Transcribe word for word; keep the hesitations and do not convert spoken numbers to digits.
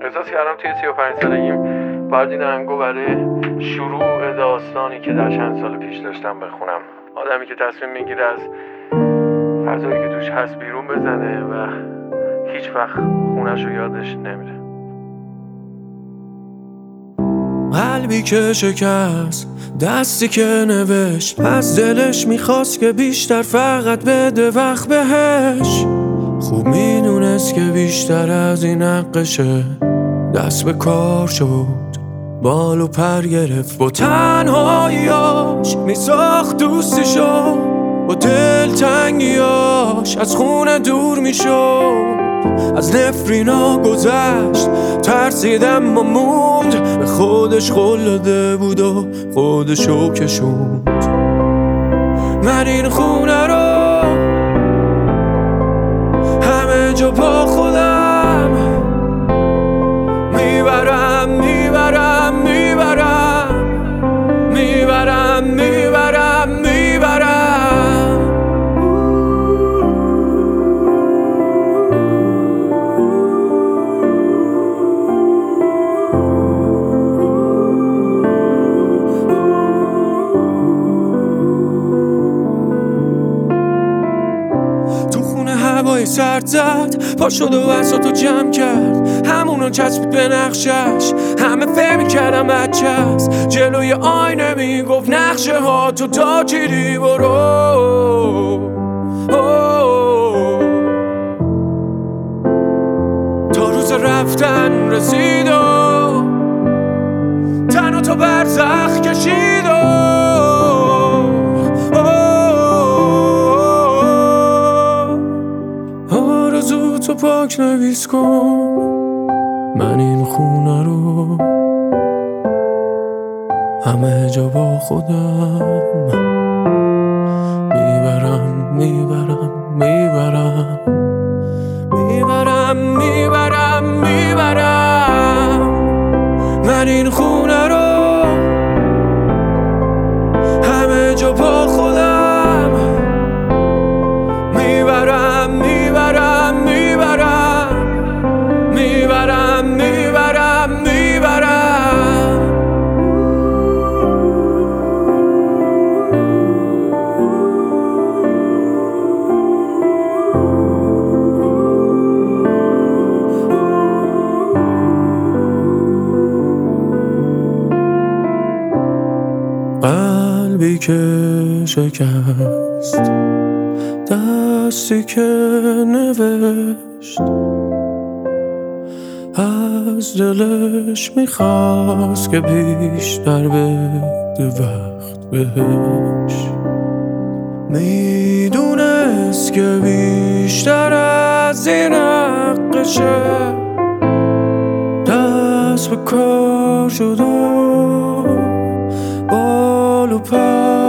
احساس کردم توی سی و پنج سالگیم باید این آهنگو برای شروع داستانی که در چند سال پیش داشتم بخونم. آدمی که تصمیم میگیره از فضایی که توش هست بیرون بزنه و هیچ وقت خونش رو یادش نمیره. قلبی که شکست، دستی که نوشت، از دلش میخواست که بیشتر فقط بده وقت بهش. خوب میدونست که بیشتر از این حقشه، دست به کار شد، بال و پر گرفت. با تنهاییاش میساخت دوستشو، با دلتنگیاش از خونه دور میشد. از نفرینا گذشت، ترسیدم و موند، به خودش قول داده بود و خودشو کشوند. من این خونه رو همه جا با خودم میبرم میبرم میبرم میبرم میبرم میبرم تو خونه هوای سرد زد، پا شد و بساتو جمع کرد، همونو چسبید به نقشش. همه فهمی کردم بچه است، جلوی آینه میگفت نقشه ها تو تا چیری برو. تا روز رفتن رسید و تنها تو برزخ کشید و آرزو تو پاک نویس کن. من این خونه رو همه جا با خودم میبرم میبرم میبرم میبرم میبرم میبرم من این خونه رو همه جا با خودم میبرم میبرم میبرم میبرم میبرم میبرم قلبی که شکست، دستی که نوشت، از دلش میخواست که بیشتر بده وقت بهش. میدونست که بیشتر از این حقشه، دست به کار شد و بال و پر